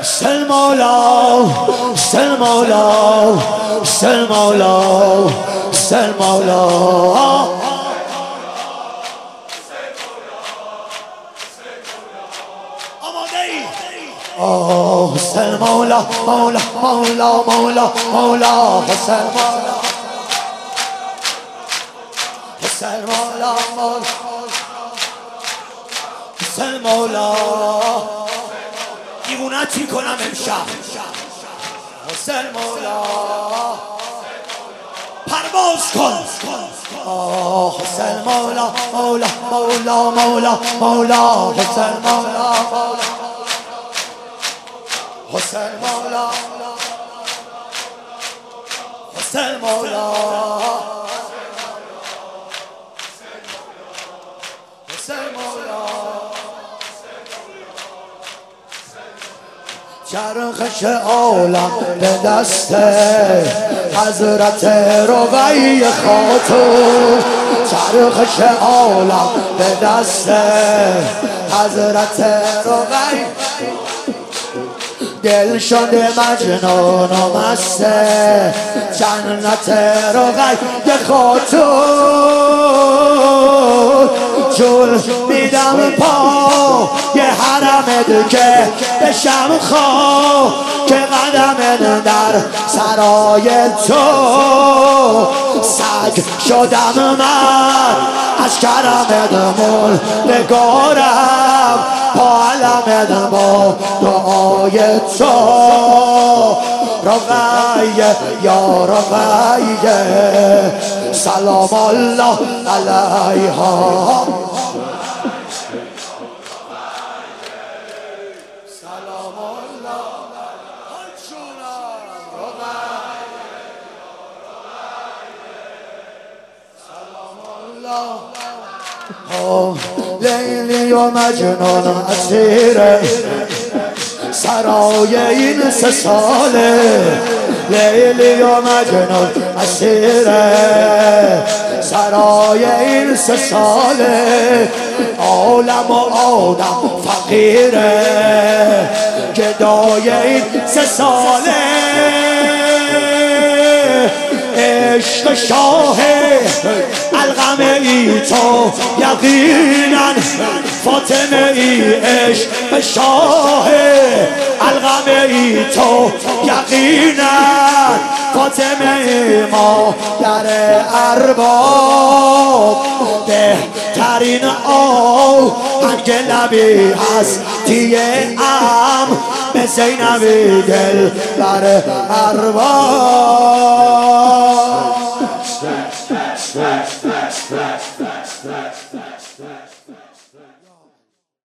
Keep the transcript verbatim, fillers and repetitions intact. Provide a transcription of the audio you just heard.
سلمولا سلمولا سلمولا سلمولا آه سلمولا مولا مولا مولا مولا سلمولا سلمولا مولا سلمولا دیوونت میکنم امشب سلمولا پرواز کن آه سلمولا مولا مولا مولا مولا سلمولا حسین مولا حسین مولا حسین مولا چرخش عالم به دست حضرت رقیه خاتون چرخش عالم به دست حضرت رقیه دل شده مجنون و مسته جنت رقیه خاتون جول میدم پا یه حرمت که بشم خواه که قدم در سرای تو سگ شدم من از کرمت مول بگارم با علمت با دعای تو رقیه یا رقیه سلام الله علیها سلام الله سلام الله لیلی و مجنون اسیره سرای این سه ساله لیلی و مجنون اسیره سرای این سه ساله عالم و آدم فقیره گدای این سه ساله عشق شاه الغم ای تو یقینا فاطمه ای عشق شاه الغم ای تو یقینا فاطمه ما در ارباب بهترین آهنگ لبی هستی ام به زینبی دل بر ارباب